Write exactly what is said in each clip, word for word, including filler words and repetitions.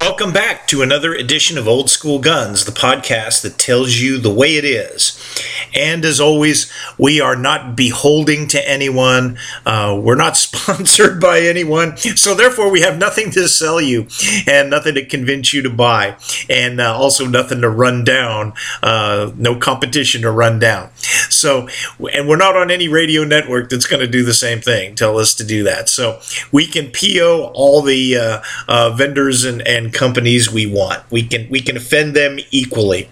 Welcome back to another edition of Old School Guns, the podcast that tells you the way it is. And as always, we are not beholding to anyone. Uh, we're not sponsored by anyone. So therefore, we have nothing to sell you and nothing to convince you to buy. And uh, also nothing to run down. Uh, no competition to run down. So, and we're not on any radio network that's going to do the same thing, tell us to do that. So we can P O all the uh, uh, vendors and, and companies we want. We can we can offend them equally.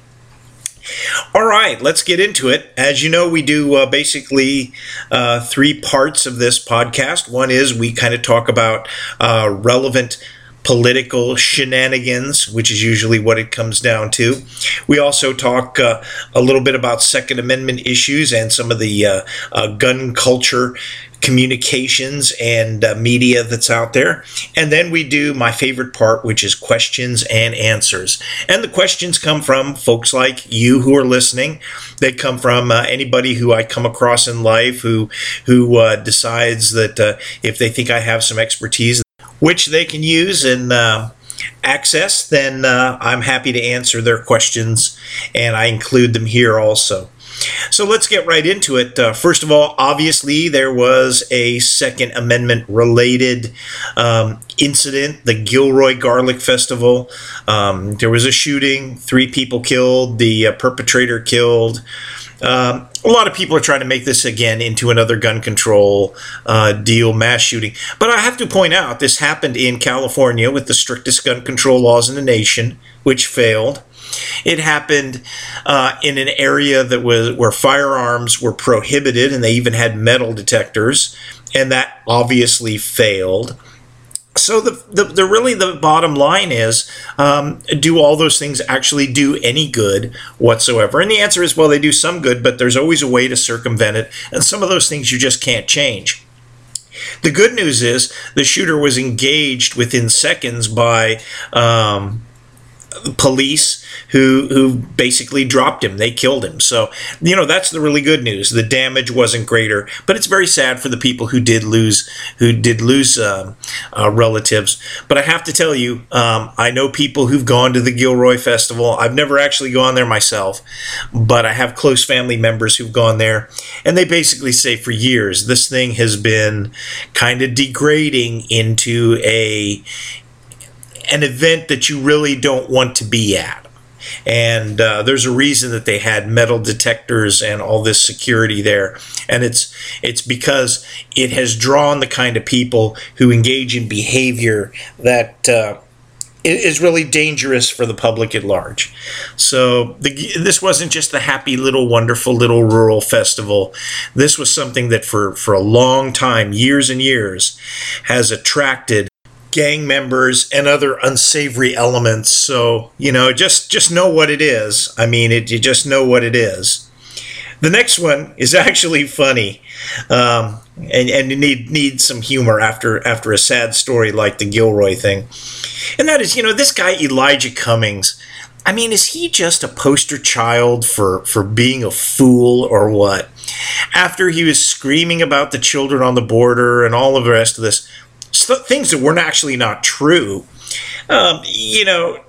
All right, let's get into it. As you know, we do uh, basically uh, three parts of this podcast. One is we kind of talk about uh, relevant political shenanigans, which is usually what it comes down to. We also talk uh, a little bit about Second Amendment issues and some of the uh, uh, gun culture communications and uh, media that's out there. And then we do my favorite part, which is questions and answers. And the questions come from folks like you who are listening. They come from uh, anybody who I come across in life who, who uh, decides that uh, if they think I have some expertise, which they can use and uh, access, then uh, I'm happy to answer their questions, and I include them here also. So let's get right into it. Uh, first of all, obviously, there was a Second Amendment related um, incident, the Gilroy Garlic Festival. Um, there was a shooting, three people killed, the uh, perpetrator killed. Um, a lot of people are trying to make this again into another gun control uh, deal, mass shooting. But I have to point out, this happened in California with the strictest gun control laws in the nation, which failed. It happened uh, in an area that was where firearms were prohibited, and they even had metal detectors, and that obviously failed. So the, the, the really the bottom line is, um, do all those things actually do any good whatsoever? And the answer is, well, they do some good, but there's always a way to circumvent it, and some of those things you just can't change. The good news is the shooter was engaged within seconds by um, police who who basically dropped him. They killed him. So, you know, that's the really good news. The damage wasn't greater, but it's very sad for the people who did lose who did lose uh, uh, relatives. But I have to tell you, um, I know people who've gone to the Gilroy Festival. I've never actually gone there myself, but I have close family members who've gone there, and they basically say for years this thing has been kind of degrading into a an event that you really don't want to be at. And uh, there's a reason that they had metal detectors and all this security there. And it's it's because it has drawn the kind of people who engage in behavior that uh, is really dangerous for the public at large. So the, this wasn't just the happy little, wonderful little rural festival. This was something that for, for a long time, years and years, has attracted gang members and other unsavory elements. So, you know, just just know what it is. I mean, it, you just know what it is. The next one is actually funny, um, and and you need need some humor after after a sad story like the Gilroy thing, and that is, you know, this guy Elijah Cummings. I mean, is he just a poster child for for being a fool or what? After he was screaming about the children on the border and all of the rest of this. Things that were actually not true. Um, you know,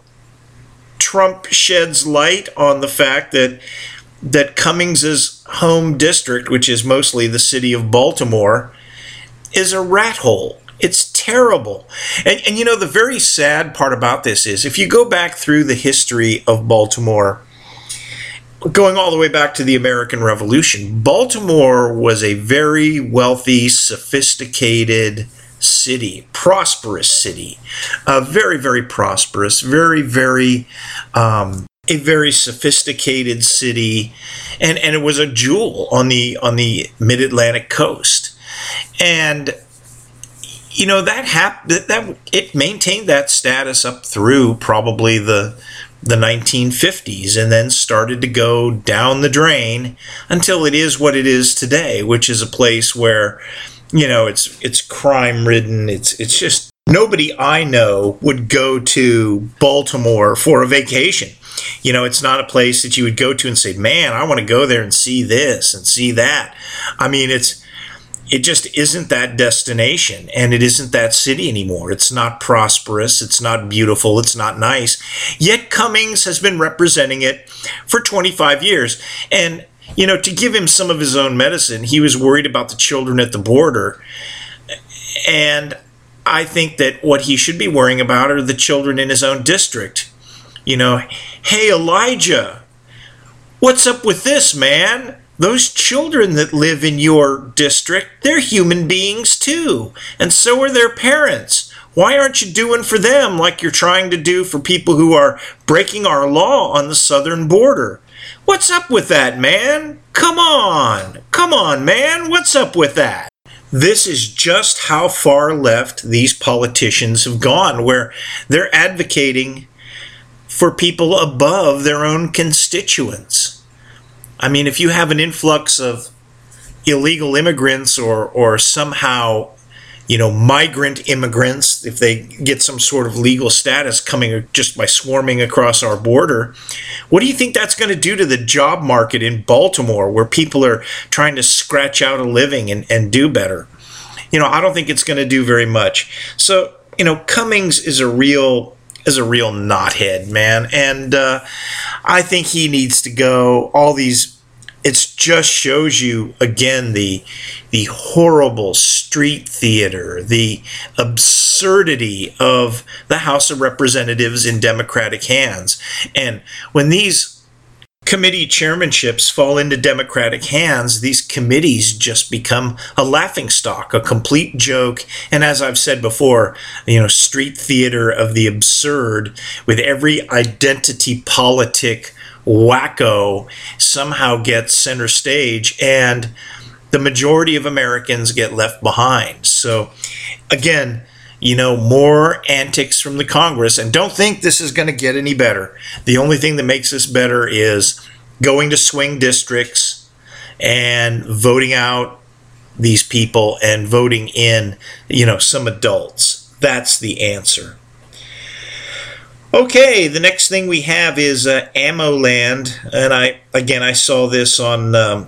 Trump sheds light on the fact that that Cummings's home district, which is mostly the city of Baltimore, is a rat hole. It's terrible. And, and you know, the very sad part about this is if you go back through the history of Baltimore, going all the way back to the American Revolution, Baltimore was a very wealthy, sophisticated city, prosperous city, uh, very, very prosperous, very, very, um, a very sophisticated city, and, and it was a jewel on the on the Mid-Atlantic coast, and you know that hap- that, that it maintained that status up through probably the the nineteen fifties, and then started to go down the drain until it is what it is today, which is a place where, you know, it's it's crime ridden. It's it's just nobody I know would go to Baltimore for a vacation. You know, it's not a place that you would go to and say, man, I want to go there and see this and see that. I mean, it's it just isn't that destination, and it isn't that city anymore. It's not prosperous, it's not beautiful, it's not nice. Yet Cummings has been representing it for twenty-five years. And, you know, to give him some of his own medicine, he was worried about the children at the border. And I think that what he should be worrying about are the children in his own district. You know, hey, Elijah, what's up with this, man? Those children that live in your district, they're human beings too. And so are their parents. Why aren't you doing for them like you're trying to do for people who are breaking our law on the southern border? What's up with that, man? Come on. Come on, man. What's up with that? This is just how far left these politicians have gone, where they're advocating for people above their own constituents. I mean, if you have an influx of illegal immigrants or or somehow, you know, migrant immigrants, if they get some sort of legal status coming just by swarming across our border, what do you think that's going to do to the job market in Baltimore, where people are trying to scratch out a living and, and do better? You know, I don't think it's going to do very much. So, you know, Cummings is a real is a real knothead, man. And uh, I think he needs to go. All these, it just shows you, again, the the horrible street theater, the absurdity of the House of Representatives in Democratic hands. And when these committee chairmanships fall into Democratic hands, these committees just become a laughingstock, a complete joke. And as I've said before, you know, street theater of the absurd, with every identity politic wacko somehow gets center stage, and the majority of Americans get left behind. So again, you know, more antics from the Congress, and don't think this is going to get any better. The only thing that makes this better is going to swing districts and voting out these people and voting in, you know, some adults. That's the answer. Okay, the next thing we have is uh, AmmoLand, and I again I saw this on um,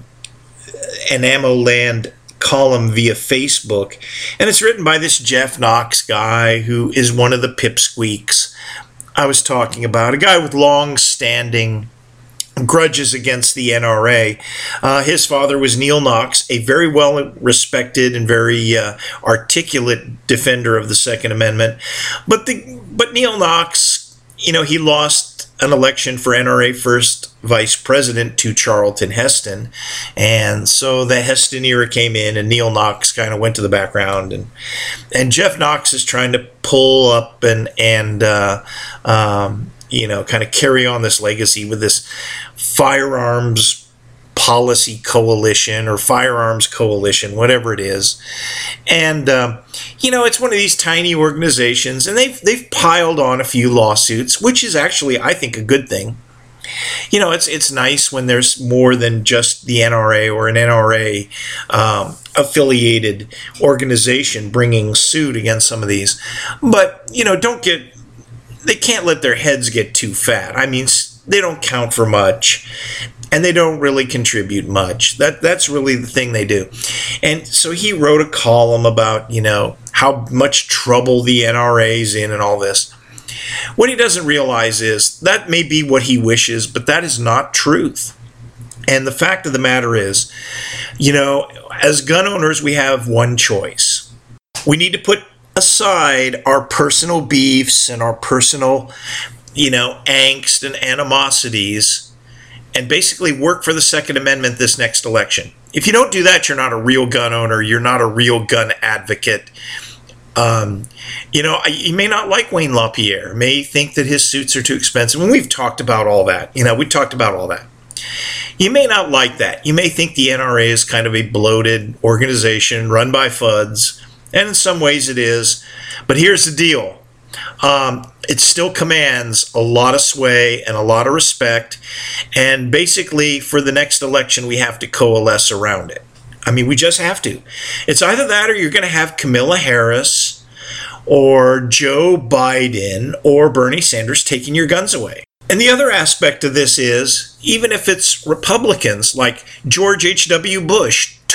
an AmmoLand column via Facebook, and it's written by this Jeff Knox guy who is one of the pipsqueaks I was talking about, a guy with long-standing grudges against the N R A. Uh, his father was Neil Knox, a very well-respected and very uh, articulate defender of the Second Amendment, but the but Neil Knox, you know, he lost an election for N R A first vice president to Charlton Heston, and so the Heston era came in, and Neil Knox kind of went to the background, and and Jeff Knox is trying to pull up and and uh, um, you know, kind of carry on this legacy with this firearms policy coalition or firearms coalition, whatever it is. And, um, you know, it's one of these tiny organizations, and they've, they've piled on a few lawsuits, which is actually, I think, a good thing. You know, it's it's nice when there's more than just the N R A or an N R A um, affiliated organization bringing suit against some of these. But, you know, don't get, they can't let their heads get too fat. I mean, they don't count for much, and they don't really contribute much. That that's really the thing they do. And so he wrote a column about, you know, how much trouble the N R A's in and all this. What he doesn't realize is that may be what he wishes, but that is not truth. And the fact of the matter is, you know, as gun owners, we have one choice. We need to put aside our personal beefs and our personal, you know, angst and animosities, and basically work for the Second Amendment this next election. If you don't do that, you're not a real gun owner. You're not a real gun advocate. Um, you know, you may not like Wayne LaPierre, may think that his suits are too expensive. And we've talked about all that. You know, we talked about all that. You may not like that. You may think the N R A is kind of a bloated organization run by F U Ds, and in some ways it is. But here's the deal. Um, it still commands a lot of sway and a lot of respect. And basically, for the next election, we have to coalesce around it. I mean, we just have to. It's either that or you're going to have Kamala Harris or Joe Biden or Bernie Sanders taking your guns away. And the other aspect of this is, even if it's Republicans like George H W Bush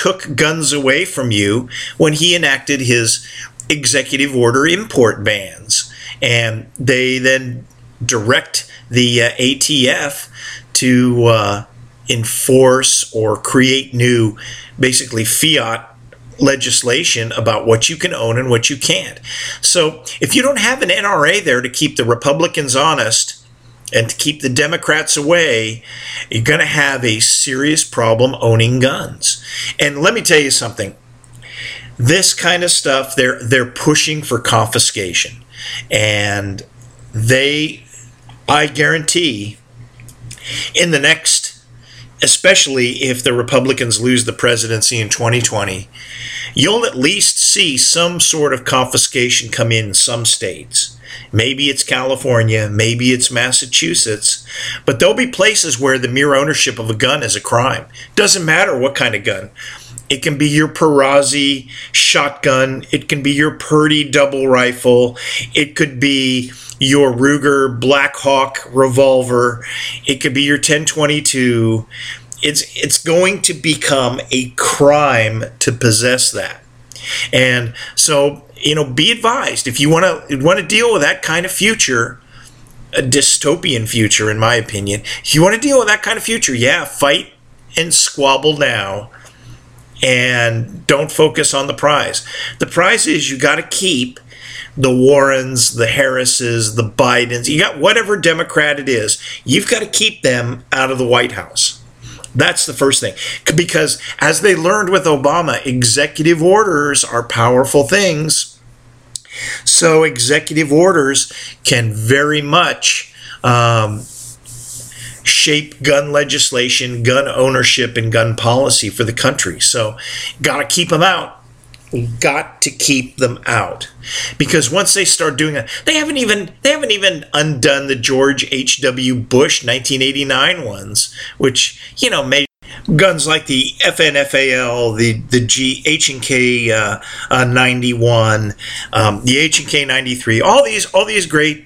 took guns away from you when he enacted his executive order import bans. And they then direct the uh, A T F to uh, enforce or create new, basically fiat legislation about what you can own and what you can't. So if you don't have an N R A there to keep the Republicans honest and to keep the Democrats away, you're going to have a serious problem owning guns. And let me tell you something. This kind of stuff, they're they're pushing for confiscation. And they, I guarantee, in the next, especially if the Republicans lose the presidency in twenty twenty, you'll at least see some sort of confiscation come in some states. Maybe it's California, maybe it's Massachusetts, but there'll be places where the mere ownership of a gun is a crime. Doesn't matter what kind of gun. It can be your Perazzi shotgun. It can be your Purdy double rifle. It could be your Ruger Black Hawk revolver. It could be your ten twenty-two. It's it's going to become a crime to possess that. And so, you know, be advised, if you want to want to deal with that kind of future, a dystopian future, in my opinion, if you want to deal with that kind of future, yeah, fight and squabble now. And don't focus on the prize. The prize is you got to keep the Warrens, the Harrises, the Bidens. You got whatever Democrat it is. You've got to keep them out of the White House. That's the first thing. Because as they learned with Obama, executive orders are powerful things. So executive orders can very much um, shape gun legislation, gun ownership, and gun policy for the country. So got to keep them out. Got to keep them out, because once they start doing it, they haven't even they haven't even undone the George H W Bush nineteen eighty-nine ones, which, you know, made guns like the F N F A L, the the G H and K uh, uh, ninety-one, um, the H and K ninety-three, all these all these great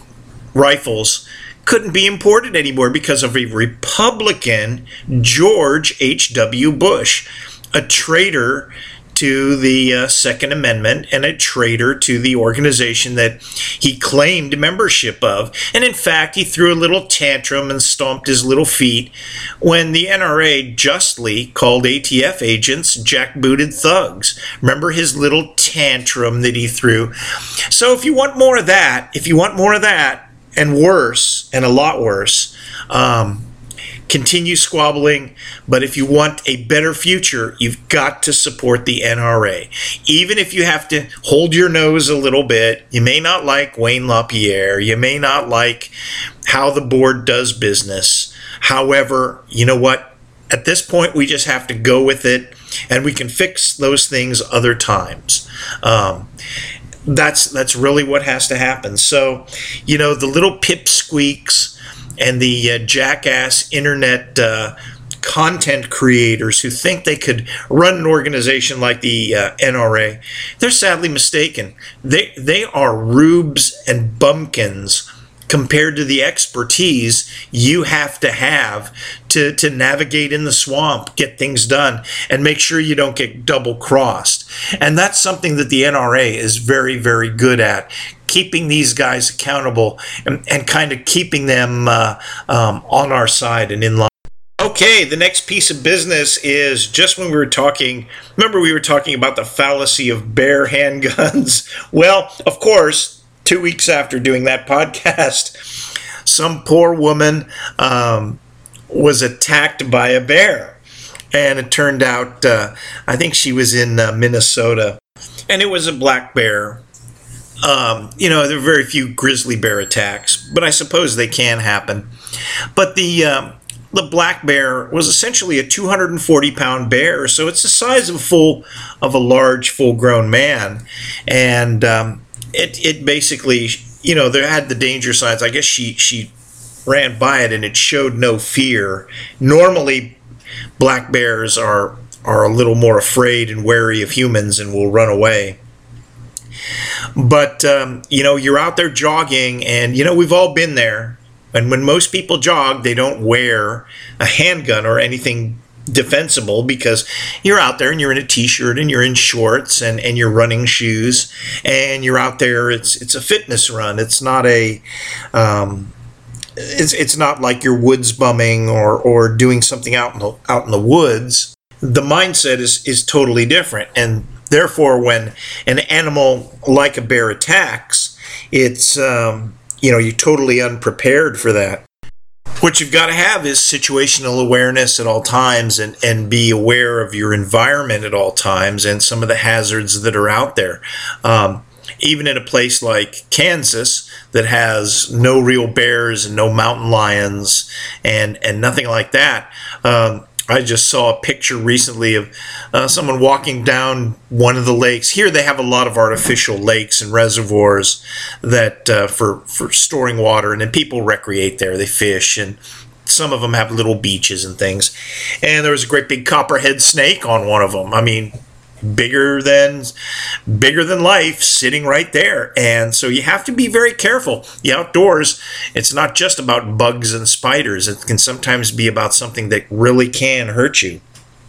rifles couldn't be imported anymore because of a Republican, George H W Bush, a traitor to the uh, Second Amendment and a traitor to the organization that he claimed membership of. And in fact, he threw a little tantrum and stomped his little feet when the N R A justly called A T F agents jackbooted thugs. Remember his little tantrum that he threw? So if you want more of that, if you want more of that, and worse, and a lot worse, um, continue squabbling. But if you want a better future, you've got to support the N R A. Even if you have to hold your nose a little bit, you may not like Wayne LaPierre, you may not like how the board does business. However, you know what? At this point, we just have to go with it, and we can fix those things other times. Um, That's that's really what has to happen. So, you know, the little pipsqueaks and the uh, jackass internet uh, content creators who think they could run an organization like the uh, N R A, they're sadly mistaken. They they are rubes and bumpkins compared to the expertise you have to have to, to navigate in the swamp, get things done, and make sure you don't get double-crossed. And that's something that the N R A is very, very good at, keeping these guys accountable and, and kind of keeping them uh, um, on our side and in line. Okay, the next piece of business is just when we were talking, remember we were talking about the fallacy of bear handguns? Well, of course, two weeks after doing that podcast, some poor woman um, was attacked by a bear. And it turned out, uh, I think she was in uh, Minnesota, and it was a black bear. Um, you know, there are very few grizzly bear attacks, but I suppose they can happen. But the uh, the black bear was essentially a two hundred forty pound bear, so it's the size of a full of a large, full-grown man, and um, it it basically, you know, there had the danger signs. I guess she she ran by it, and it showed no fear. Normally, black bears are are a little more afraid and wary of humans and will run away. But, um, you know, you're out there jogging, and, you know, we've all been there. And when most people jog, they don't wear a handgun or anything defensible because you're out there and you're in a t-shirt and you're in shorts and, and you're running shoes and you're out there. It's it's a fitness run. It's not a um, it's it's not like you're woods bumming or or doing something out in the out in the woods. The mindset is is totally different, and therefore when an animal like a bear attacks, it's um, you know, you're totally unprepared for that. What you've got to have is situational awareness at all times, and, and be aware of your environment at all times and some of the hazards that are out there. Um, even in a place like Kansas that has no real bears and no mountain lions and, and nothing like that, um, I just saw a picture recently of uh, someone walking down one of the lakes. Here they have a lot of artificial lakes and reservoirs that uh, for, for storing water, and then people recreate there. They fish, and some of them have little beaches and things. And there was a great big copperhead snake on one of them. I mean, bigger than bigger than life, sitting right there. And so you have to be very careful. The outdoors, it's not just about bugs and spiders. It can sometimes be about something that really can hurt you.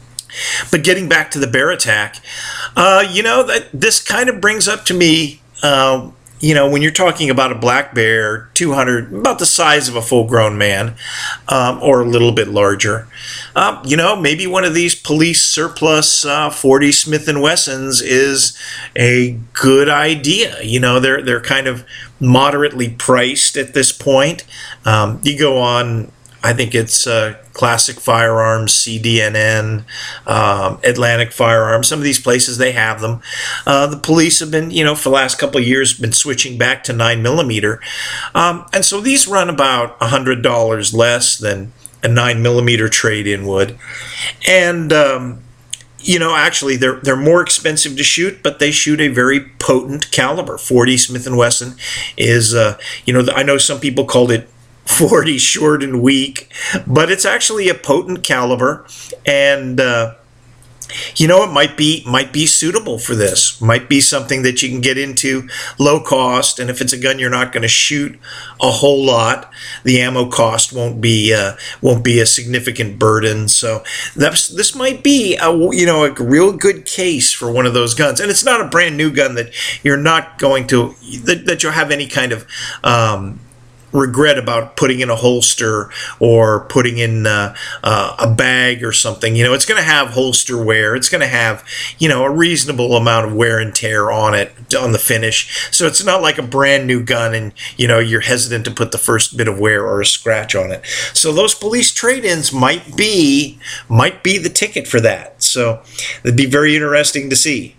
But getting back to the bear attack, uh, you know, that this kind of brings up to me, uh, you know, when you're talking about a black bear, two hundred, about the size of a full-grown man, um, or a little bit larger, um, you know, maybe one of these police surplus uh, forty Smith and Wessons is a good idea. You know, they're they're kind of moderately priced at this point. Um, you go on, I think it's uh, Classic Firearms, C D N N, um, Atlantic Firearms. Some of these places, they have them. Uh, the police have been, you know, for the last couple of years, been switching back to nine millimeter. Um, and so these run about one hundred dollars less than a nine millimeter trade-in would. And, um, you know, actually, they're they're more expensive to shoot, but they shoot a very potent caliber. forty Smith and Wesson is, uh, you know, I know some people called it forty short and weak, but it's actually a potent caliber, and uh, you know, it might be might be suitable for this. Might be something that you can get into low cost, and if it's a gun you're not going to shoot a whole lot, the ammo cost won't be uh, won't be a significant burden. So that's this might be a you know a real good case for one of those guns, and it's not a brand new gun that you're not going to that, that you'll have any kind of um, regret about putting in a holster or putting in uh, uh, a bag or something. You know, it's going to have holster wear. It's going to have, you know, a reasonable amount of wear and tear on it, on the finish. So it's not like a brand new gun and, you know, you're hesitant to put the first bit of wear or a scratch on it. So those police trade-ins might be, might be the ticket for that. So it'd be very interesting to see.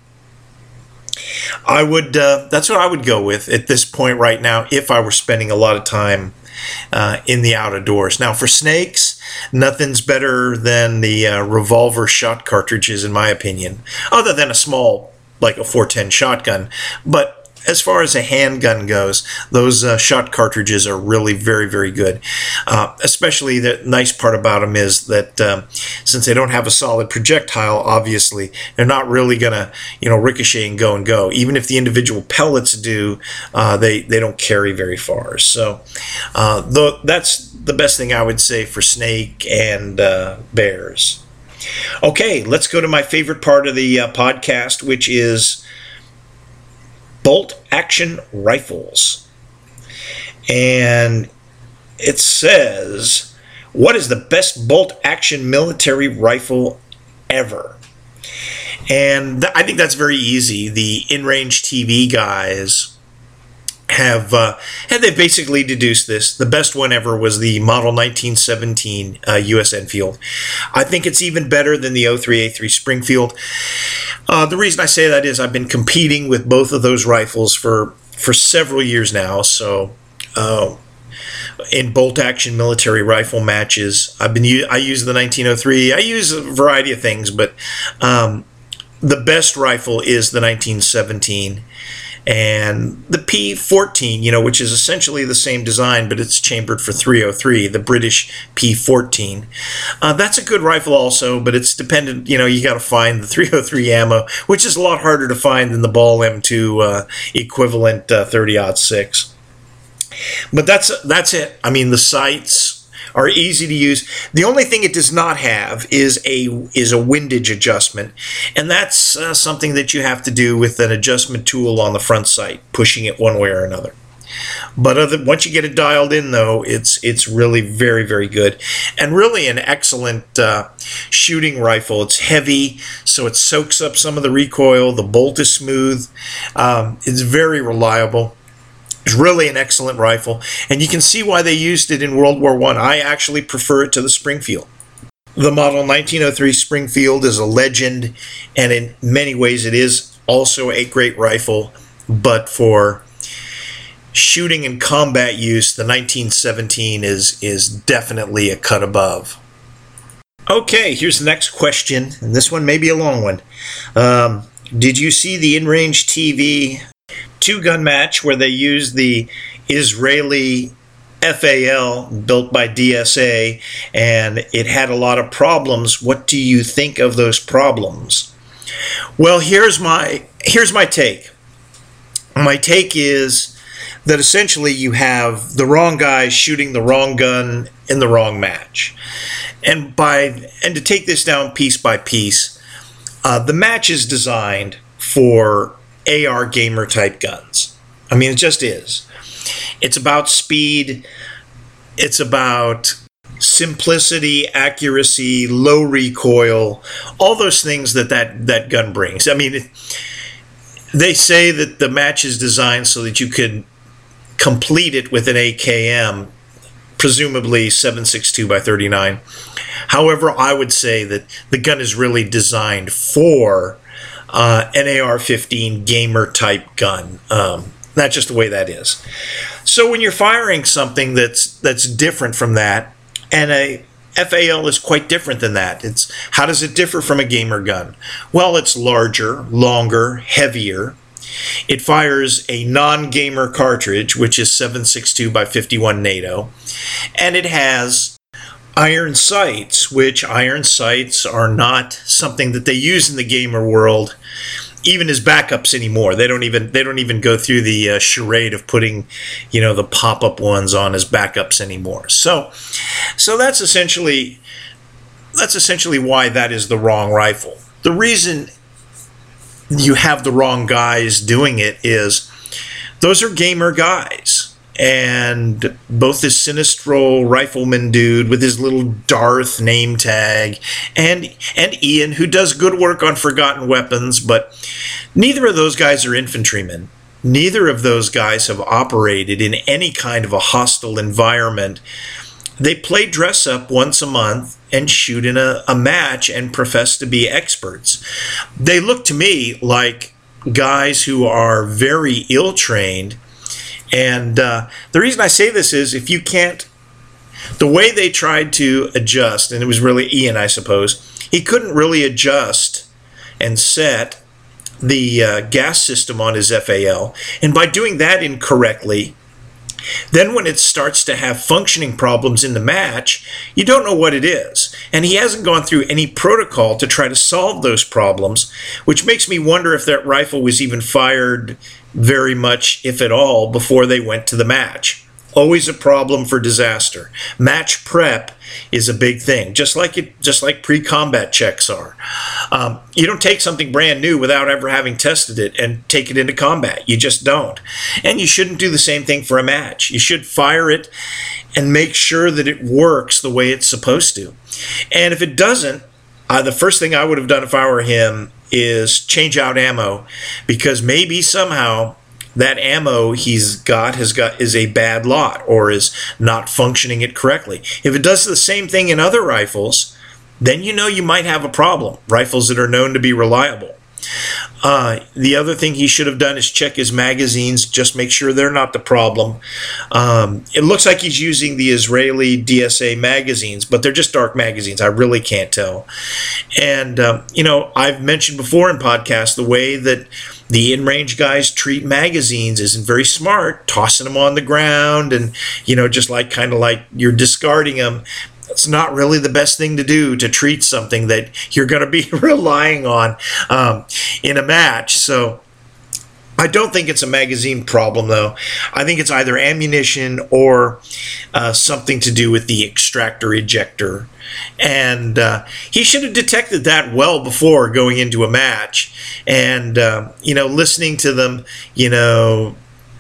I would, uh, that's what I would go with at this point right now if I were spending a lot of time uh, in the outdoors. Now for snakes, nothing's better than the uh, revolver shot cartridges in my opinion, other than a small, like a four ten shotgun. But as far as a handgun goes, those uh, shot cartridges are really very, very good. Uh, especially the nice part about them is that um, since they don't have a solid projectile, obviously, they're not really going to, you know, ricochet and go and go. Even if the individual pellets do, uh, they, they don't carry very far. So uh, the, that's the best thing I would say for snake and uh, bears. Okay, let's go to my favorite part of the uh, podcast, which is bolt action rifles. And it says, what is the best bolt action military rifle ever? And th- I think that's very easy. The in-range T V guys have uh, and they've basically deduced this. The best one ever was the model nineteen seventeen uh, U S Enfield. I think it's even better than the oh three A three Springfield. Uh, the reason I say that is I've been competing with both of those rifles for, for several years now. So uh, in bolt action military rifle matches, I've been I use the nineteen oh three. I use a variety of things, but um, the best rifle is the nineteen seventeen. And the P fourteen, you know, which is essentially the same design, but it's chambered for three oh three, the British P fourteen. Uh, that's a good rifle also, but it's dependent, you know, you got to find the three oh three ammo, which is a lot harder to find than the Ball M two uh, equivalent uh, thirty aught six. But that's that's it. I mean, the sights, are easy to use. The only thing it does not have is a is a windage adjustment, and that's uh, something that you have to do with an adjustment tool on the front sight, pushing it one way or another. But other, once you get it dialed in, though, it's it's really very, very good, and really an excellent uh, shooting rifle. It's heavy, so it soaks up some of the recoil. The bolt is smooth. Um, it's very reliable. It's really an excellent rifle, and you can see why they used it in World War One. I. I actually prefer it to the Springfield. The model nineteen oh three Springfield is a legend, and in many ways it is also a great rifle, but for shooting and combat use, the nineteen seventeen is, is definitely a cut above. Okay, here's the next question, and this one may be a long one. Um, did you see the InRange T V two-gun match where they used the Israeli F A L built by D S A, and it had a lot of problems? What do you think of those problems? Well, here's my here's my take. My take is that essentially you have the wrong guy shooting the wrong gun in the wrong match. And by and to take this down piece by piece, uh, the match is designed for A R gamer type guns. I mean, it just is. It's about speed. It's about simplicity, accuracy, low recoil, all those things that that, that gun brings. I mean, it, they say that the match is designed so that you could complete it with an A K M, presumably seven six two by thirty-nine. However, I would say that the gun is really designed for uh, an A R fifteen gamer type gun. Um, that's just the way that is. So when you're firing something that's that's different from that, and a F A L is quite different than that. It's how does it differ from a gamer gun? Well, it's larger, longer, heavier. It fires a non-gamer cartridge, which is seven six two by fifty-one NATO, and it has iron sights, which iron sights are not something that they use in the gamer world, even as backups anymore. They don't even they don't even go through the uh, charade of putting, you know, the pop-up ones on as backups anymore. So, so that's essentially that's essentially why that is the wrong rifle. The reason you have the wrong guys doing it is those are gamer guys, and both this Sinistro rifleman dude with his little Darth name tag and and Ian, who does good work on Forgotten Weapons, but neither of those guys are infantrymen. Neither of those guys have operated in any kind of a hostile environment. They play dress up once a month and shoot in a, a match and profess to be experts. They look to me like guys who are very ill-trained. And uh, the reason I say this is if you can't, the way they tried to adjust, and it was really Ian, I suppose, he couldn't really adjust and set the uh, gas system on his F A L. And by doing that incorrectly, then when it starts to have functioning problems in the match, you don't know what it is. And he hasn't gone through any protocol to try to solve those problems, which makes me wonder if that rifle was even fired very much, if at all, before they went to the match. Always a problem for disaster. Match prep is a big thing, just like it, just like pre-combat checks are. Um, you don't take something brand new without ever having tested it and take it into combat. You just don't. And you shouldn't do the same thing for a match. You should fire it and make sure that it works the way it's supposed to. And if it doesn't, uh, the first thing I would have done if I were him is change out ammo, because maybe somehow that ammo he's got has got is a bad lot or is not functioning it correctly. If it does the same thing in other rifles, then you know you might have a problem. Rifles that are known to be reliable. Uh, the other thing he should have done is check his magazines, just make sure they're not the problem. Um, it looks like he's using the Israeli D S A magazines, but they're just dark magazines. I really can't tell. And, um, you know, I've mentioned before in podcasts the way that the InRange guys treat magazines isn't very smart, tossing them on the ground and, you know, just like kind of like you're discarding them. It's not really the best thing to do to treat something that you're going to be relying on um, in a match. So I don't think it's a magazine problem, though. I think it's either ammunition or uh, something to do with the extractor ejector. And uh, he should have detected that well before going into a match. And, uh, you know, listening to them, you know,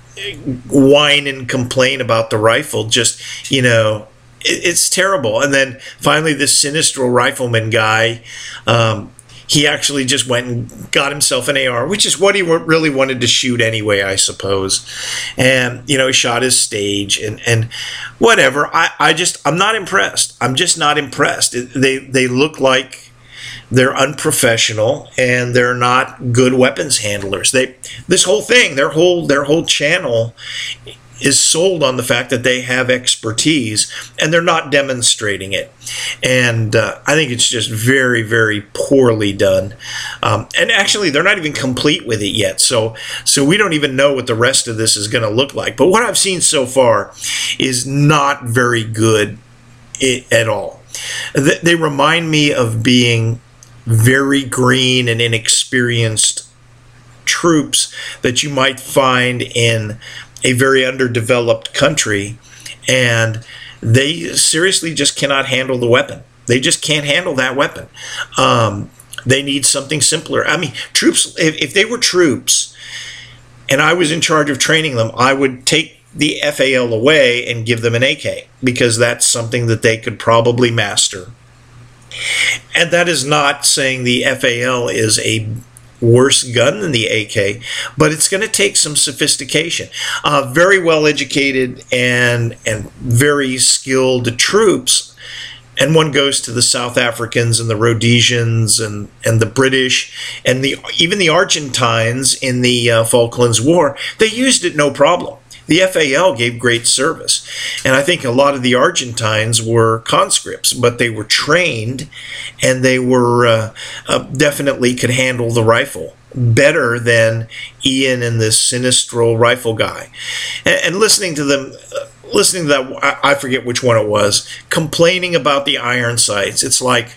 whine and complain about the rifle, just, you know, it, it's terrible. And then finally, this Sinistral rifleman guy, um, he actually just went and got himself an A R, which is what he really wanted to shoot anyway, I suppose. And, you know, he shot his stage and, and whatever. I, I just, I'm not impressed. I'm just not impressed. They, they look like they're unprofessional and they're not good weapons handlers. They, this whole thing, their whole, their whole channel is sold on the fact that they have expertise, and they're not demonstrating it. And uh, I think it's just very, very poorly done. Um, and actually, they're not even complete with it yet. So, so we don't even know what the rest of this is going to look like. But what I've seen so far is not very good at all. They remind me of being very green and inexperienced troops that you might find in a very underdeveloped country, and they seriously just cannot handle the weapon. They just can't handle that weapon. Um, they need something simpler. I mean, troops, if, if they were troops and I was in charge of training them, I would take the F A L away and give them an A K, because that's something that they could probably master. And that is not saying the F A L is a worse gun than the A K, but it's going to take some sophistication. Uh, very well educated and and very skilled troops, and one goes to the South Africans and the Rhodesians and and the British and the even the Argentines in the uh, Falklands War. They used it no problem. The F A L gave great service, and I think a lot of the Argentines were conscripts, but they were trained, and they were uh, uh, definitely could handle the rifle better than Ian and this Sinistral rifle guy. And, and listening to them, uh, listening to that, I, I forget which one it was, complaining about the iron sights. It's like,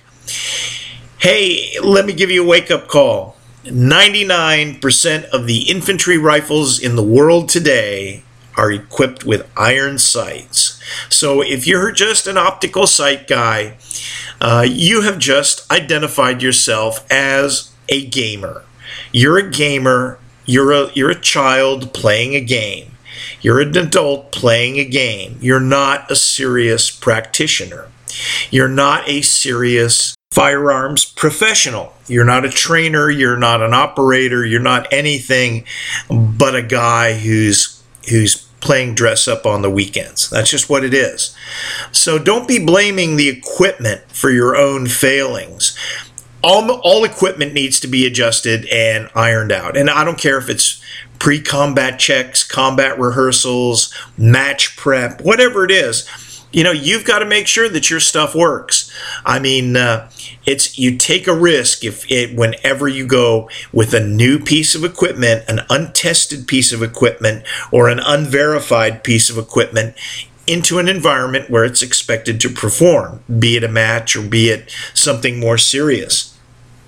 hey, let me give you a wake-up call. ninety-nine percent of the infantry rifles in the world today are equipped with iron sights. So if you're just an optical sight guy, uh, you have just identified yourself as a gamer. You're a gamer. You're a, you're a child playing a game. You're an adult playing a game. You're not a serious practitioner. You're not a serious firearms professional. You're not a trainer. You're not an operator. You're not anything but a guy who's who's playing dress up on the weekends. That's just what it is. So don't be blaming the equipment for your own failings. All, all equipment needs to be adjusted and ironed out. And I don't care if it's pre-combat checks, combat rehearsals, match prep, whatever it is. You know, you've got to make sure that your stuff works. I mean, uh, it's you take a risk if it whenever you go with a new piece of equipment, an untested piece of equipment, or an unverified piece of equipment into an environment where it's expected to perform, be it a match or be it something more serious.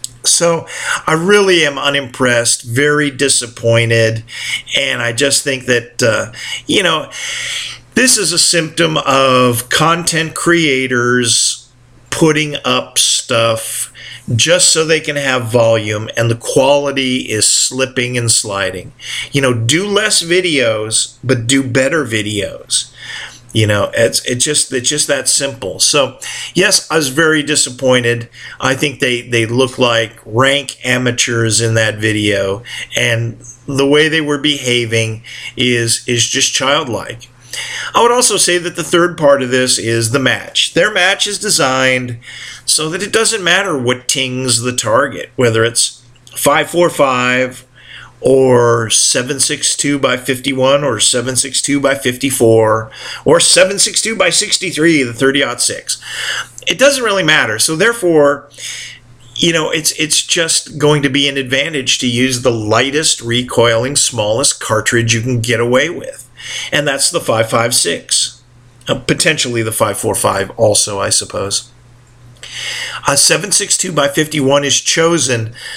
So I really am unimpressed, very disappointed, and I just think that, uh, you know, this is a symptom of content creators putting up stuff just so they can have volume, and the quality is slipping and sliding. You know, do less videos, but do better videos. You know, it's it's just it's just that simple. So, yes, I was very disappointed. I think they they look like rank amateurs in that video, and the way they were behaving is is just childlike. I would also say that the third part of this is the match. Their match is designed so that it doesn't matter what tings the target, whether it's five forty-five or seven sixty-two by fifty-one or seven sixty-two by fifty-four or seven sixty-two by sixty-three, the thirty aught six. It doesn't really matter. So therefore, you know, it's it's just going to be an advantage to use the lightest recoiling, smallest cartridge you can get away with. And that's the five five six, uh, potentially the five forty-five also, I suppose. A seven sixty-two by fifty-one is chosen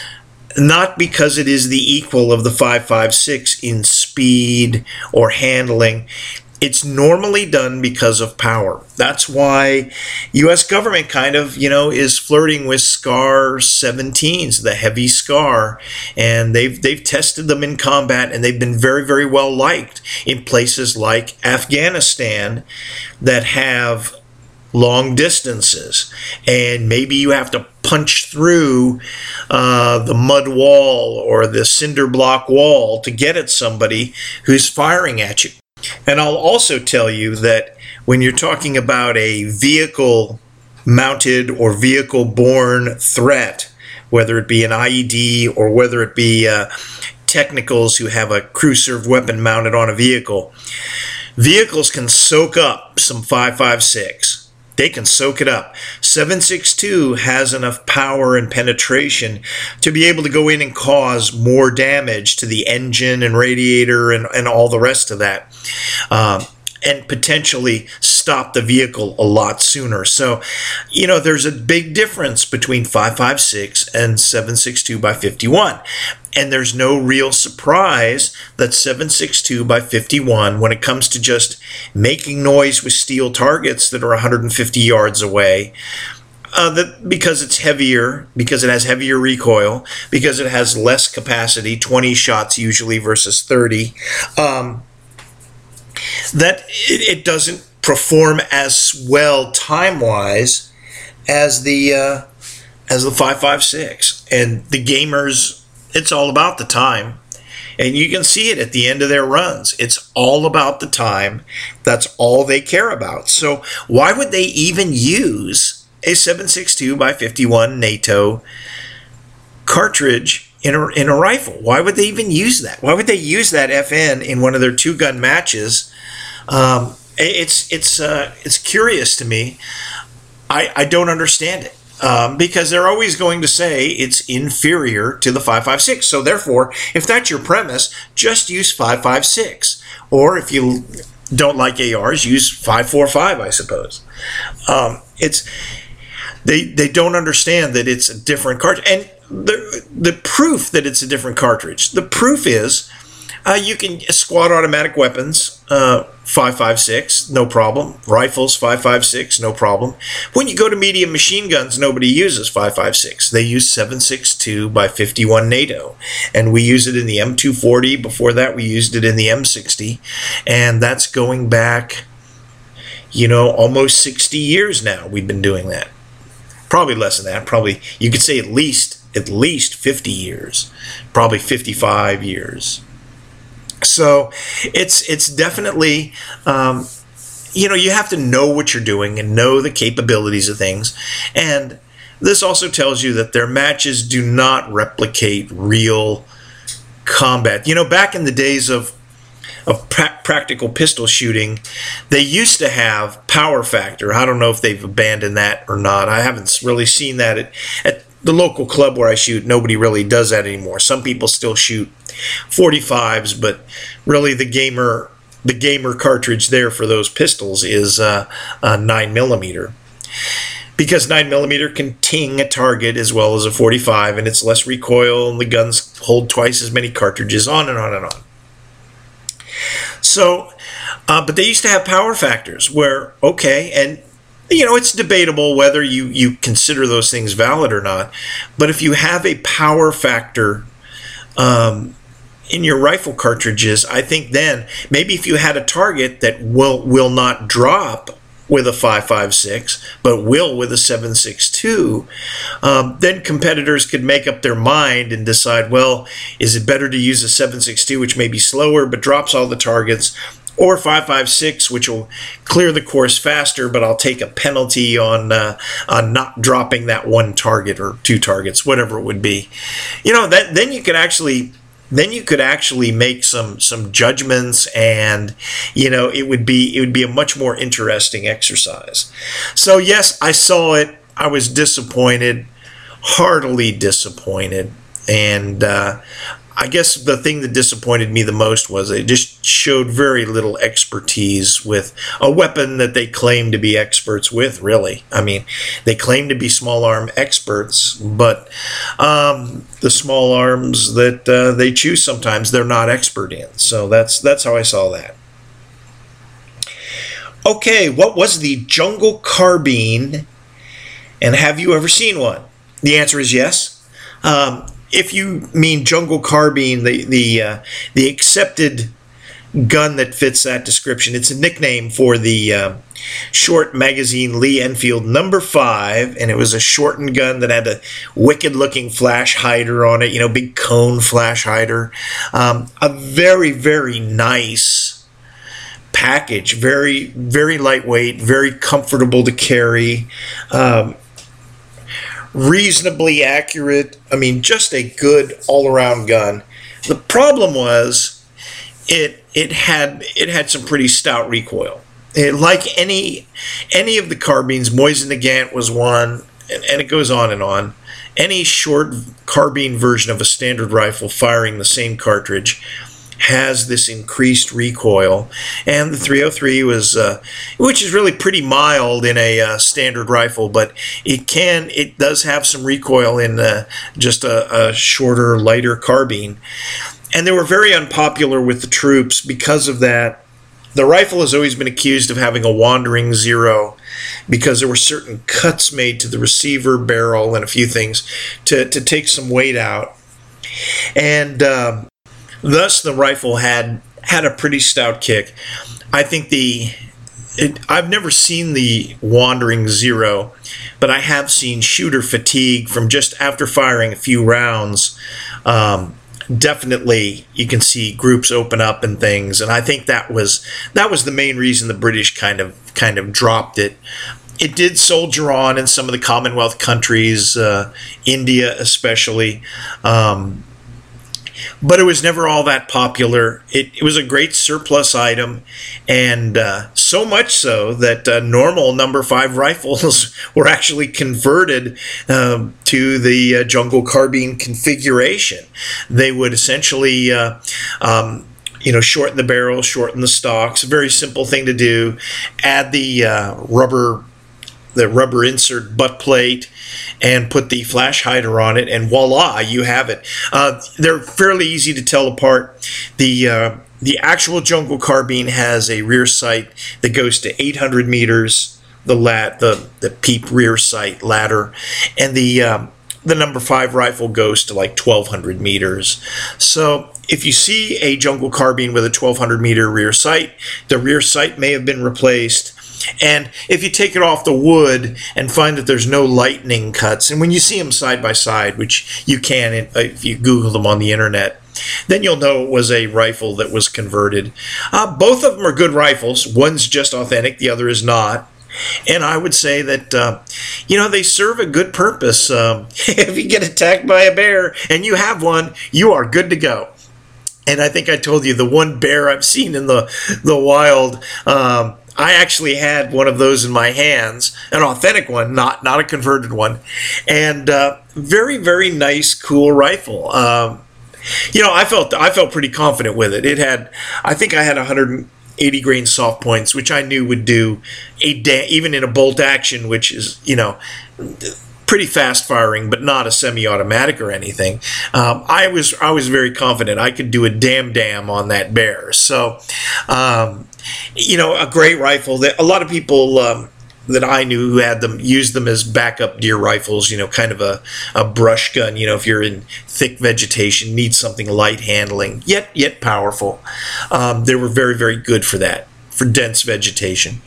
not because it is the equal of the five five six in speed or handling. It's normally done because of power. That's why U S government kind of, you know, is flirting with SCAR seventeens, the heavy SCAR, and they've they've tested them in combat, and they've been very, very well liked in places like Afghanistan that have long distances, and maybe you have to punch through uh, the mud wall or the cinder block wall to get at somebody who's firing at you. And I'll also tell you that when you're talking about a vehicle mounted or vehicle borne threat, whether it be an I E D or whether it be uh, technicals who have a crew served weapon mounted on a vehicle, vehicles can soak up some five five six. They can soak it up. seven six two has enough power and penetration to be able to go in and cause more damage to the engine and radiator and, and all the rest of that, um, and potentially stop the vehicle a lot sooner. So, you know, there's a big difference between five five six and seven six two by fifty-one. And there's no real surprise that seven six two by fifty-one, when it comes to just making noise with steel targets that are one hundred fifty yards away, uh, that because it's heavier, because it has heavier recoil, because it has less capacity, twenty shots usually versus thirty, um, that it, it doesn't perform as well time-wise as the uh, as the five five six. And the gamers, it's all about the time, and you can see it at the end of their runs. It's all about the time. That's all they care about. So why would they even use a seven six two by fifty-one NATO cartridge in a, in a rifle? Why would they even use that? Why would they use that F N in one of their two-gun matches? Um, it's it's uh, it's curious to me. I, I don't understand it. Um, because they're always going to say it's inferior to the five five six. So therefore, if that's your premise, just use five five six. Or if you don't like A Rs, use five forty-five, I suppose. Um, it's they they don't understand that it's a different cartridge. And the the proof that it's a different cartridge, the proof is uh, you can squad automatic weapons, uh, five five six, no problem. Rifles, five five six, no problem. When you go to medium machine guns, nobody uses five five six. They use seven six two by fifty-one NATO. And we use it in the M two forty. Before that, we used it in the M sixty. And that's going back, you know, almost sixty years now we've been doing that. Probably less than that. Probably, you could say at least, at least fifty years. Probably fifty-five years. So it's it's definitely, um, you know, you have to know what you're doing and know the capabilities of things. And this also tells you that their matches do not replicate real combat. You know, back in the days of of pra- practical pistol shooting, they used to have power factor. I don't know if they've abandoned that or not. I haven't really seen that at, at the local club where I shoot. Nobody really does that anymore. Some people still shoot forty-fives, but really the gamer the gamer cartridge there for those pistols is uh, a nine millimeter, because nine millimeter can ting a target as well as a forty-five, and it's less recoil, and the guns hold twice as many cartridges, on and on and on. So, uh, but they used to have power factors where, okay, and you know, it's debatable whether you, you consider those things valid or not. But if you have a power factor um, in your rifle cartridges, I think then maybe if you had a target that will will not drop with a five five six, but will with a seven six two, um, then competitors could make up their mind and decide, well, is it better to use a seven six two, which may be slower but drops all the targets, or five five six, which will clear the course faster, but I'll take a penalty on uh, on not dropping that one target or two targets, whatever it would be. You know, that then you could actually then you could actually make some some judgments, and you know, it would be it would be a much more interesting exercise. So yes, I saw it. I was disappointed, heartily disappointed, and uh, I guess the thing that disappointed me the most was they just showed very little expertise with a weapon that they claim to be experts with, really. I mean, they claim to be small arm experts, but um, the small arms that uh, they choose sometimes they're not expert in. So that's that's how I saw that. Okay, what was the jungle carbine, and have you ever seen one? The answer is yes. Um, If you mean jungle carbine, the the uh, the accepted gun that fits that description, it's a nickname for the uh, short magazine Lee Enfield number five, and it was a shortened gun that had a wicked-looking flash hider on it, you know, big cone flash hider. Um, a very, very nice package, very, very lightweight, very comfortable to carry. Um, reasonably accurate. I mean, just a good all-around gun. The problem was it it had it had some pretty stout recoil. It, like any any of the carbines, Mosin Nagant was one, and, and it goes on and on. Any short carbine version of a standard rifle firing the same cartridge has this increased recoil, and the three oh three was, uh, which is really pretty mild in a uh, standard rifle, but it can, it does have some recoil in uh, just a, a shorter, lighter carbine, and they were very unpopular with the troops because of that. The rifle has always been accused of having a wandering zero because there were certain cuts made to the receiver barrel and a few things to, to take some weight out, and um, thus, the rifle had had a pretty stout kick. I think the it, I've never seen the wandering zero, but I have seen shooter fatigue from just after firing a few rounds. Um, definitely, you can see groups open up and things, and I think that was that was the main reason the British kind of kind of dropped it. It did soldier on in some of the Commonwealth countries, uh, India especially. Um, But it was never all that popular. It, it was a great surplus item, and uh, so much so that uh, normal number five rifles were actually converted um, to the uh, jungle carbine configuration. They would essentially, uh, um, you know, shorten the barrel, shorten the stocks. A very simple thing to do. Add the uh, rubber, the rubber insert butt plate, and put the flash hider on it, and voila, you have it. Uh, they're fairly easy to tell apart. The uh, the actual jungle carbine has a rear sight that goes to eight hundred meters, the lat the the peep rear sight ladder, and the um, the number five rifle goes to like twelve hundred meters. So if you see a jungle carbine with a twelve hundred meter rear sight, the rear sight may have been replaced. And if you take it off the wood and find that there's no lightning cuts, and when you see them side by side, which you can if you Google them on the internet, then you'll know it was a rifle that was converted. Uh, both of them are good rifles. One's just authentic, the other is not. And I would say that, uh, you know, they serve a good purpose. Um, if you get attacked by a bear and you have one, you are good to go. And I think I told you the one bear I've seen in the, the wild, um, I actually had one of those in my hands, an authentic one, not not a converted one, and uh, very very nice, cool rifle. Um, you know, I felt I felt pretty confident with it. It had, I think I had one hundred eighty grain soft points, which I knew would do a da- even in a bolt action, which is, you know, pretty fast firing, but not a semi-automatic or anything. Um, I was I was very confident I could do a damn damn on that bear. So. Um, You know, a great rifle that a lot of people um, that I knew who had them used them as backup deer rifles, you know, kind of a, a brush gun, you know, if you're in thick vegetation, need something light handling, yet yet powerful. Um, they were very, very good for that, for dense vegetation.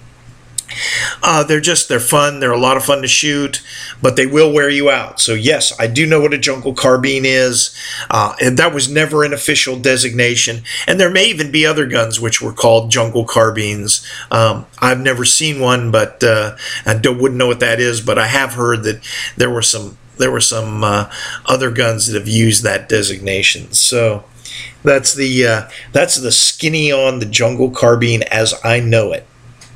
Uh, they're just, they're fun. They're a lot of fun to shoot, but they will wear you out. So yes, I do know what a jungle carbine is. Uh, and that was never an official designation. And there may even be other guns which were called jungle carbines. Um, I've never seen one, but uh, I don't, wouldn't know what that is. But I have heard that there were some, there were some uh, other guns that have used that designation. So that's the, uh, that's the skinny on the jungle carbine as I know it.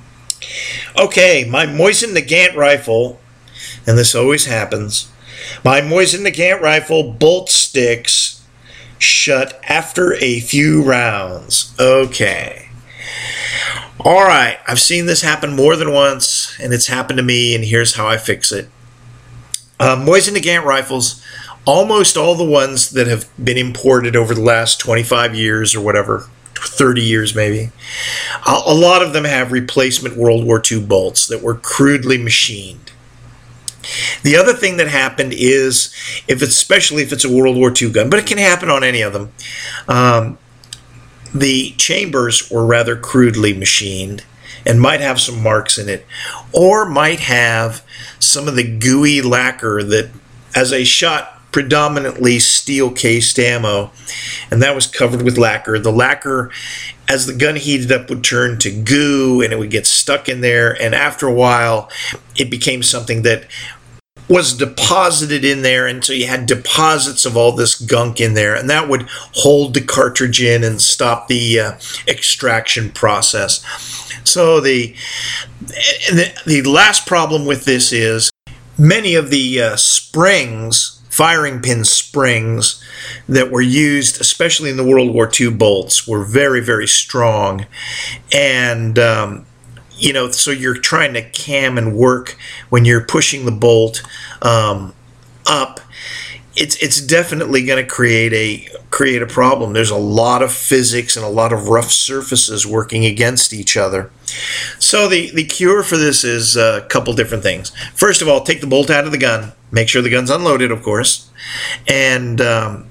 Okay, my Mosin Nagant rifle, and this always happens, my Mosin Nagant rifle bolt sticks shut after a few rounds. Okay. All right. I've seen this happen more than once, and it's happened to me, and here's how I fix it. Uh, Mosin-Nagant rifles, almost all the ones that have been imported over the last twenty-five years or whatever, thirty years maybe, a, a lot of them have replacement World War Two bolts that were crudely machined. The other thing that happened is, if it's, especially if it's a World War Two gun, but it can happen on any of them, um, the chambers were rather crudely machined and might have some marks in it, or might have some of the gooey lacquer that, as I shot predominantly steel-cased ammo, and that was covered with lacquer. The lacquer, as the gun heated up, would turn to goo, and it would get stuck in there, and after a while, it became something that was deposited in there, and so you had deposits of all this gunk in there, and that would hold the cartridge in and stop the uh, extraction process. So the, the the last problem with this is many of the uh, springs, firing pin springs that were used, especially in the World War Two bolts, were very, very strong, and um, you know, so you're trying to cam and work when you're pushing the bolt um, up. It's it's definitely going to create a create a problem. There's a lot of physics and a lot of rough surfaces working against each other. So the the cure for this is a couple different things. First of all, take the bolt out of the gun. Make sure the gun's unloaded, of course, and um,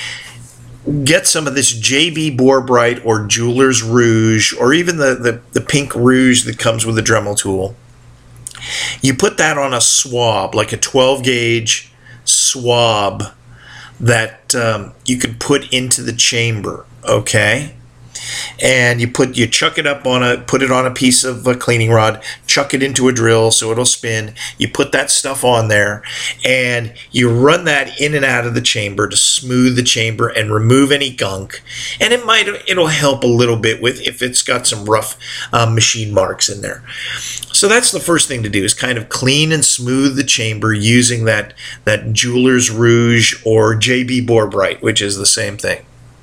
get some of this J B Borebright or Jeweler's Rouge, or even the, the, the pink rouge that comes with the Dremel tool. You put that on a swab, like a twelve gauge swab that um, you can put into the chamber, okay? And you put you chuck it up on a put it on a piece of a cleaning rod, chuck it into a drill so it'll spin. You put that stuff on there, and you run that in and out of the chamber to smooth the chamber and remove any gunk. And it might it'll help a little bit with if it's got some rough um, machine marks in there. So that's the first thing to do, is kind of clean and smooth the chamber using that that Jeweler's Rouge or J B Borebright, which is the same thing.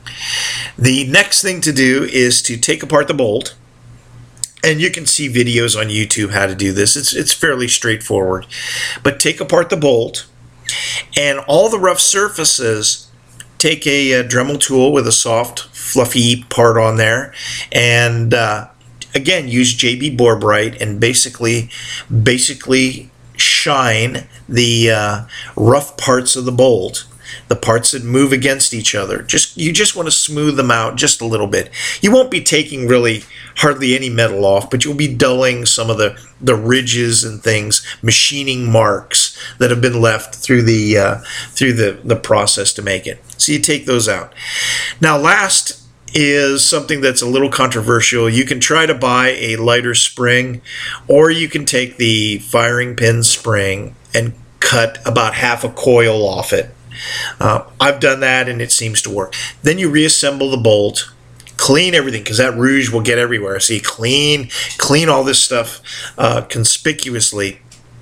The next thing to do is to take apart the bolt, and you can see videos on YouTube how to do this. It's, it's fairly straightforward. But take apart the bolt, and all the rough surfaces, take a, a Dremel tool with a soft, fluffy part on there, and uh, again, use J B Borebright and basically, basically shine the uh, rough parts of the bolt, the parts that move against each other. Just you just want to smooth them out just a little bit. You won't be taking really hardly any metal off, but you'll be dulling some of the the ridges and things, machining marks that have been left through the uh, through the the process to make it. So you take those out. Now, last is something that's a little controversial. You can try to buy a lighter spring, or you can take the firing pin spring and cut about half a coil off it. Uh, I've done that, and it seems to work. Then you reassemble the bolt, clean everything, because that rouge will get everywhere. So you clean, clean all this stuff uh, conspicuously.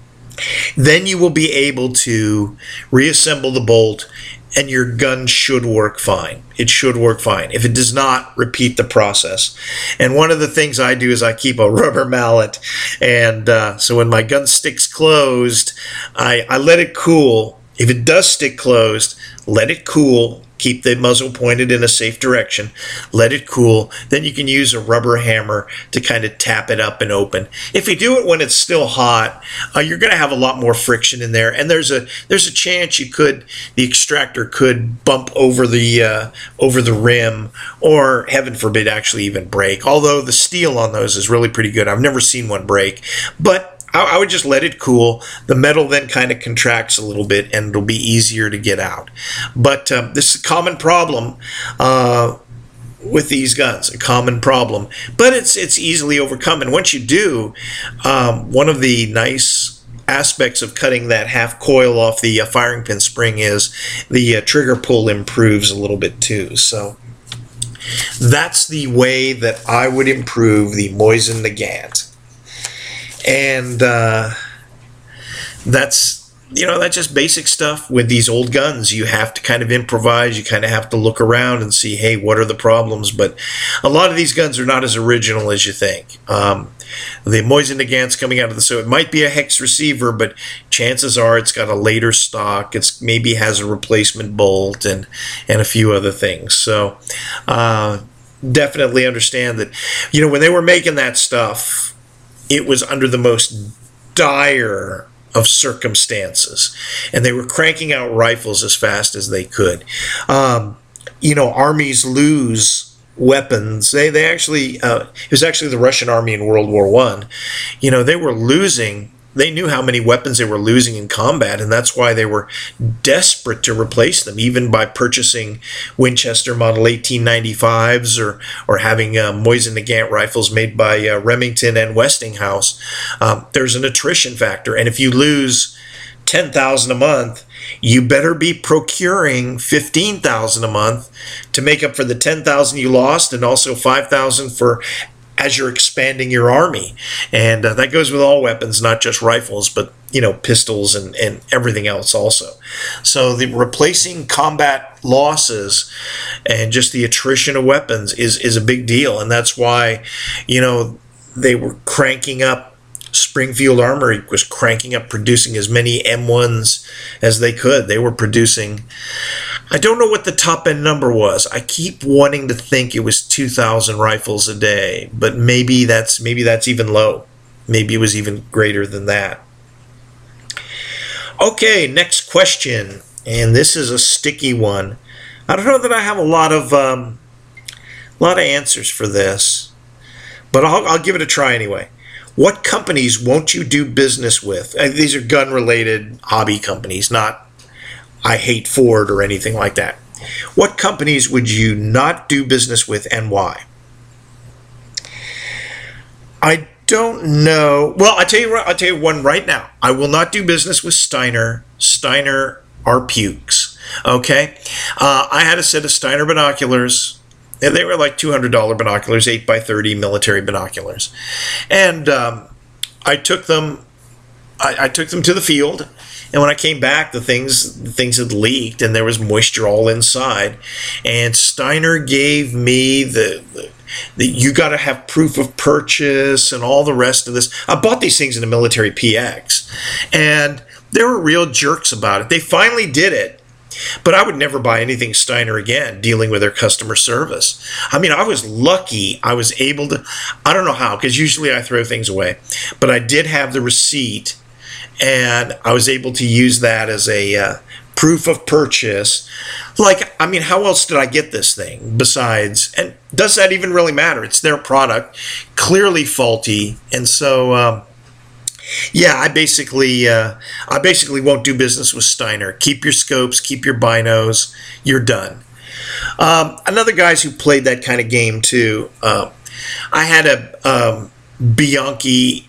Then you will be able to reassemble the bolt, and your gun should work fine. It should work fine. If it does not, repeat the process. And one of the things I do is I keep a rubber mallet, and uh, so when my gun sticks closed, I, I let it cool. If it does stick closed, let it cool. Keep the muzzle pointed in a safe direction. Let it cool. Then you can use a rubber hammer to kind of tap it up and open. If you do it when it's still hot, uh, you're going to have a lot more friction in there, and there's a there's a chance you could the extractor could bump over the uh, over the rim, or heaven forbid, actually even break. Although the steel on those is really pretty good. I've never seen one break, but I would just let it cool. The metal then kind of contracts a little bit, and it'll be easier to get out. But um, this is a common problem uh, with these guns, a common problem. But it's it's easily overcome. And once you do, um, one of the nice aspects of cutting that half coil off the uh, firing pin spring is the uh, trigger pull improves a little bit too. So that's the way that I would improve the Mosin-Nagant. And uh, that's you know, that's just basic stuff with these old guns. You have to kind of improvise. You kind of have to look around and see, hey, what are the problems? But a lot of these guns are not as original as you think. Um, the Mosin Nagant's coming out of the, so it might be a hex receiver, but chances are it's got a later stock. It's maybe has a replacement bolt and, and a few other things. So uh, definitely understand that, you know, when they were making that stuff, it was under the most dire of circumstances, and they were cranking out rifles as fast as they could. Um, you know, armies lose weapons. They they actually uh, it was actually the Russian army in World War One. You know, they were losing. They knew how many weapons they were losing in combat, and that's why they were desperate to replace them, even by purchasing Winchester Model eighteen ninety-fives or or having uh, Mosin Nagant rifles made by uh, Remington and Westinghouse. Um, there's an attrition factor, and if you lose ten thousand a month, you better be procuring fifteen thousand a month to make up for the ten thousand you lost, and also five thousand for as you're expanding your army. And uh, that goes with all weapons, not just rifles, but, you know, pistols and, and everything else also. So the replacing combat losses and just the attrition of weapons is, is a big deal. And that's why, you know, they were cranking up. Springfield Armory was cranking up, producing as many M ones as they could. They were producing, I don't know what the top end number was. I keep wanting to think it was two thousand rifles a day, but maybe that's maybe that's even low. Maybe it was even greater than that. Okay, next question, and this is a sticky one. I don't know that I have a lot of um, a lot of answers for this, but I'll, I'll give it a try anyway. What companies won't you do business with? Uh, these are gun-related hobby companies, not I hate Ford or anything like that. What companies would you not do business with and why? I don't know. Well, I'll tell you, I'll tell you one right now. I will not do business with Steiner. Steiner are pukes. Okay? Uh, I had a set of Steiner binoculars. They were like two hundred dollar binoculars, eight by thirty military binoculars. And um, I took them I, I took them to the field, and when I came back, the things the things had leaked, and there was moisture all inside. And Steiner gave me the, the, the you got to have proof of purchase and all the rest of this. I bought these things in a military P X, and they were real jerks about it. They finally did it. But I would never buy anything Steiner again, dealing with their customer service. I mean, I was lucky I was able to, I don't know how, because usually I throw things away. But I did have the receipt, and I was able to use that as a uh, proof of purchase. Like, I mean, how else did I get this thing besides, and does that even really matter? It's their product, clearly faulty. And so, um, Yeah, I basically uh, I basically won't do business with Steiner. Keep your scopes, keep your binos, you're done. Um, another guys who played that kind of game too. Uh, I had a um, Bianchi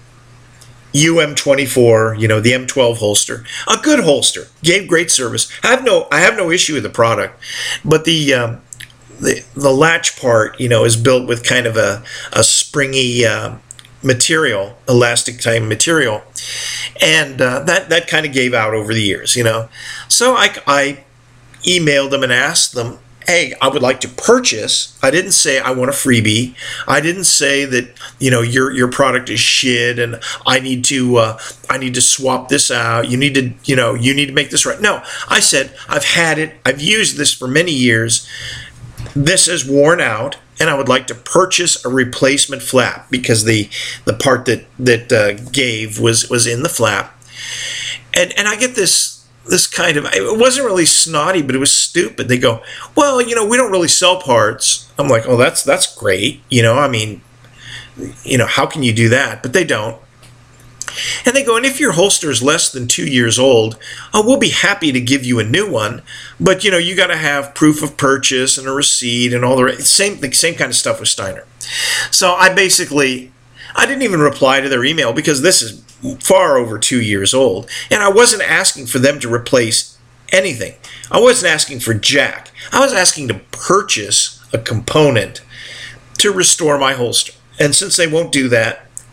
U M twenty-four, you know, the M twelve holster, a good holster, gave great service. I have no I have no issue with the product, but the um, the the latch part, you know, is built with kind of a a springy Uh, material, elastic type material, and uh, that that kind of gave out over the years, you know. So I, I emailed them and asked them, hey, I would like to purchase. I didn't say I want a freebie. I didn't say that, you know, your your product is shit and I need to uh, I need to swap this out. You need to, you know, you need to make this right. No, I said I've had it. I've used this for many years. This is worn out, and I would like to purchase a replacement flap because the the part that that uh, gave was was in the flap, and and I get this this kind of, it wasn't really snotty, but it was stupid. They go, well, you know, we don't really sell parts. I'm like, oh, that's that's great, you know. I mean, you know, how can you do that? But they don't. And they go, and if your holster is less than two years old, oh, we'll be happy to give you a new one. But, you know, you got to have proof of purchase and a receipt and all the same, the same kind of stuff with Steiner. So I basically, I didn't even reply to their email because this is far over two years old. And I wasn't asking for them to replace anything. I wasn't asking for jack. I was asking to purchase a component to restore my holster. And since they won't do that,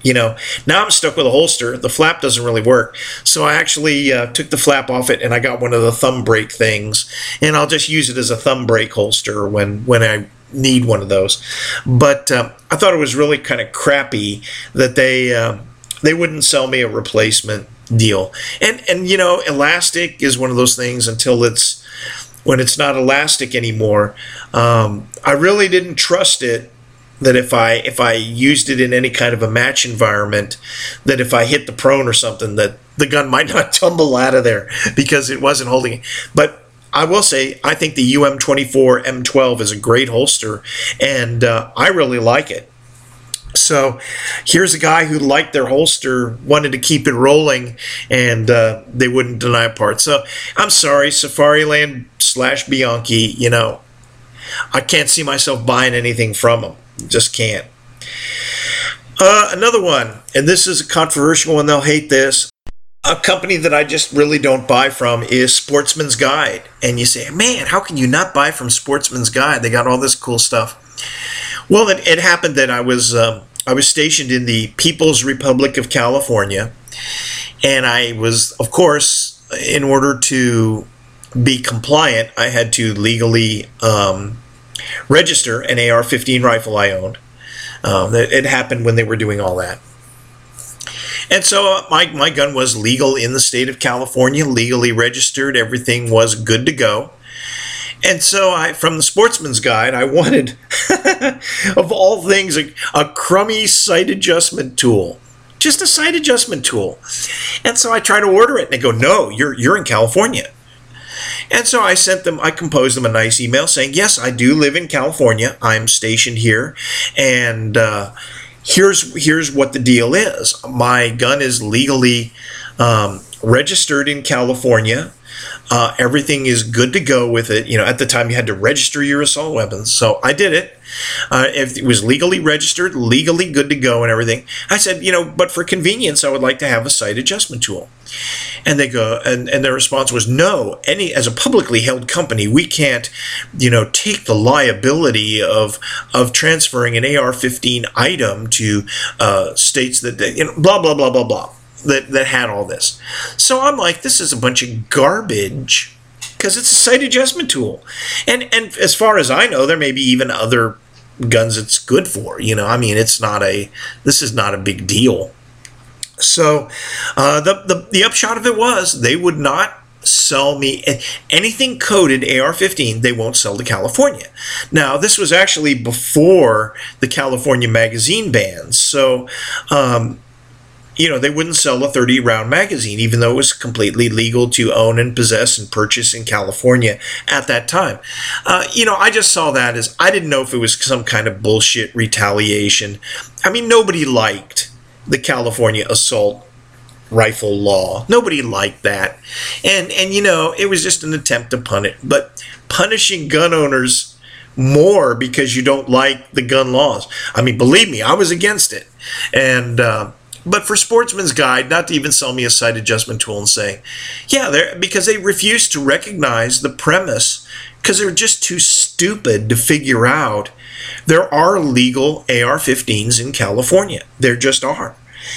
You know, now I'm stuck with a holster. The flap doesn't really work. So I actually uh, took the flap off it and I got one of the thumb brake things. And I'll just use it as a thumb brake holster when, when I need one of those. But uh, I thought it was really kind of crappy that they uh, they wouldn't sell me a replacement deal. And, and, you know, elastic is one of those things until it's, when it's not elastic anymore. Um, I really didn't trust it. That if I if I used it in any kind of a match environment, that if I hit the prone or something, that the gun might not tumble out of there because it wasn't holding it. But I will say, I think the U M twenty-four M twelve is a great holster, and uh, I really like it. So here's a guy who liked their holster, wanted to keep it rolling, and uh, they wouldn't deny a part. So I'm sorry, Safariland slash Bianchi, you know, I can't see myself buying anything from them. Just can't. Uh, another one, and this is a controversial one. They'll hate this. A company that I just really don't buy from is Sportsman's Guide. And you say, man, how can you not buy from Sportsman's Guide? They got all this cool stuff. Well, it, it happened that I was um, I was stationed in the People's Republic of California, and I was, of course, in order to be compliant, I had to legally um, register an A R fifteen rifle I owned. Um, it, it happened when they were doing all that. And so uh, my, my gun was legal in the state of California, legally registered. Everything was good to go. And so I, from the Sportsman's Guide, I wanted, of all things, a, a crummy sight adjustment tool. Just a sight adjustment tool. And so I try to order it, and they go, no, you're you're in California. And so I sent them, I composed them a nice email saying, yes, I do live in California. I'm stationed here. And uh, here's here's what the deal is. My gun is legally um, registered in California. Uh, everything is good to go with it. You know, at the time you had to register your assault weapons. So I did it. Uh, if it was legally registered, legally good to go and everything. I said, you know, but for convenience, I would like to have a sight adjustment tool. And they go, and, and their response was, no, any, as a publicly held company, we can't, you know, take the liability of, of transferring an A R fifteen item to uh, states that, they, you know, blah, blah, blah, blah, blah. That, that had all this. So I'm like, this is a bunch of garbage because it's a sight adjustment tool. And and as far as I know, there may be even other guns it's good for. You know, I mean, it's not a, this is not a big deal. So uh, the, the, the upshot of it was they would not sell me anything coded A R fifteen. They won't sell to California. Now, this was actually before the California magazine bans. So, um, you know, they wouldn't sell a thirty round magazine, even though it was completely legal to own and possess and purchase in California at that time. Uh, you know, I just saw that as, I didn't know if it was some kind of bullshit retaliation. I mean, nobody liked the California assault rifle law. Nobody liked that. And, and you know, it was just an attempt to punish, but punishing gun owners more because you don't like the gun laws. I mean, believe me, I was against it. And, uh, But for Sportsman's Guide, not to even sell me a sight adjustment tool and say, yeah, they're, because they refuse to recognize the premise, because they're just too stupid to figure out there are legal A R fifteens in California. There just are.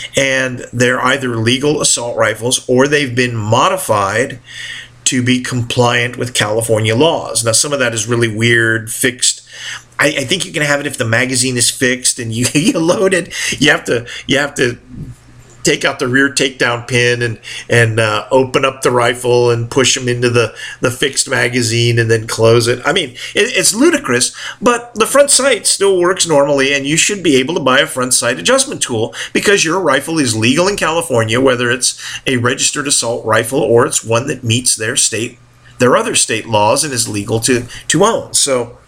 And they're either legal assault rifles or they've been modified to be compliant with California laws. Now, some of that is really weird, fixed. I, I think you can have it if the magazine is fixed and you, you load it. You have to you have to take out the rear takedown pin and and uh, open up the rifle and push them into the, the fixed magazine and then close it. I mean, it, it's ludicrous, but the front sight still works normally, and you should be able to buy a front sight adjustment tool because your rifle is legal in California, whether it's a registered assault rifle or it's one that meets their state, their other state laws and is legal to, to own. So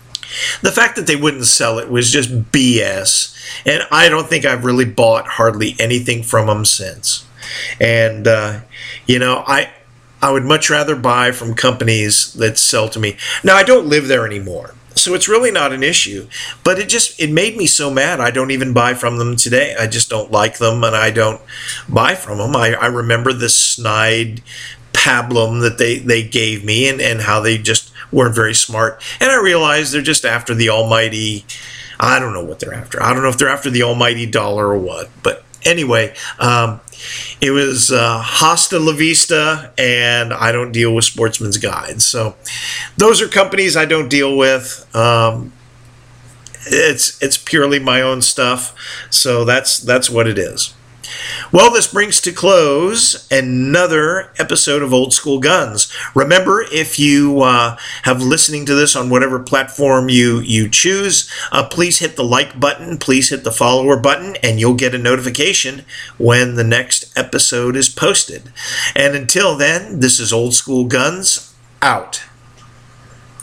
the fact that they wouldn't sell it was just B S. And I don't think I've really bought hardly anything from them since. And, uh, you know, I I would much rather buy from companies that sell to me. Now, I don't live there anymore, so it's really not an issue. But it just, it made me so mad I don't even buy from them today. I just don't like them, and I don't buy from them. I, I remember the snide pablum that they, they gave me and, and how they just weren't very smart. And I realized they're just after the almighty, I don't know what they're after. I don't know if they're after the almighty dollar or what. But anyway, um, it was uh, Hasta La Vista, and I don't deal with Sportsman's Guides. So those are companies I don't deal with. Um, it's it's purely my own stuff. So that's that's what it is. Well, this brings to close another episode of Old School Guns. Remember, if you uh, have listening to this on whatever platform you, you choose, uh, please hit the like button, please hit the follower button, and you'll get a notification when the next episode is posted. And until then, this is Old School Guns, out.